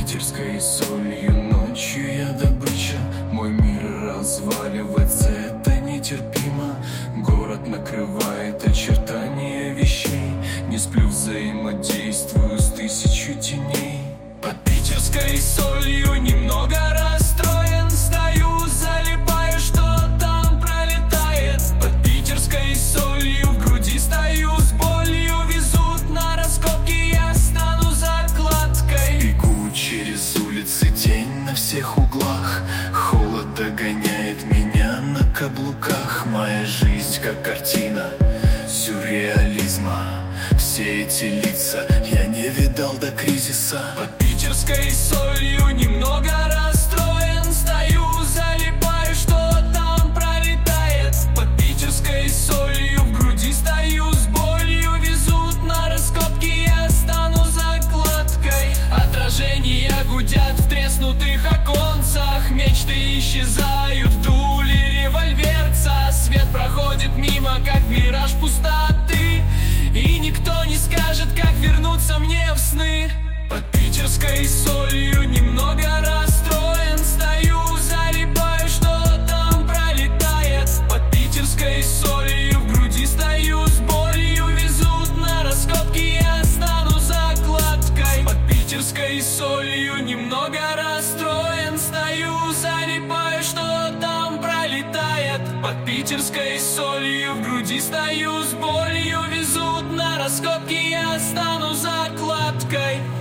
питерской солью ночью я добыча. Мой мир разваливается, это нетерпимо. Город накрывает очертания вещей. Не сплю, взаимодействую с тысячу теней. Под питерской солью немного расстроен. Стою, залипаю, что там пролетает. Под питерской солью в груди стою с болью. Везут на раскопки, я стану закладкой. Бегу через улицы, тень на всех углах. Холод догоняет меня на каблуках. Моя жизнь как картина сюрреализма. Все эти лица я не видал до кризиса. Под питерской солью немного расстроен. Стою, залипаю, что там пролетает. Под питерской солью в груди стою с болью. Везут на раскопки, я стану закладкой. Отражения гудят в треснутых оконцах. Мечты исчезают в дуле револьверца. Свет проходит мимо, как мираж пустоты. И никто не скажет, как вернуться мне в сны. Под питерской солью немного расстроен. Стою, залипаю, что там пролетает. Под питерской солью в груди стою с болью. Везут на раскопки, я стану закладкой. Под питерской солью немного расстроен. Стою, залипаю, что там пролетает. Под питерской солью в груди стою с болью. Везут на раскопки, я стану закладкой.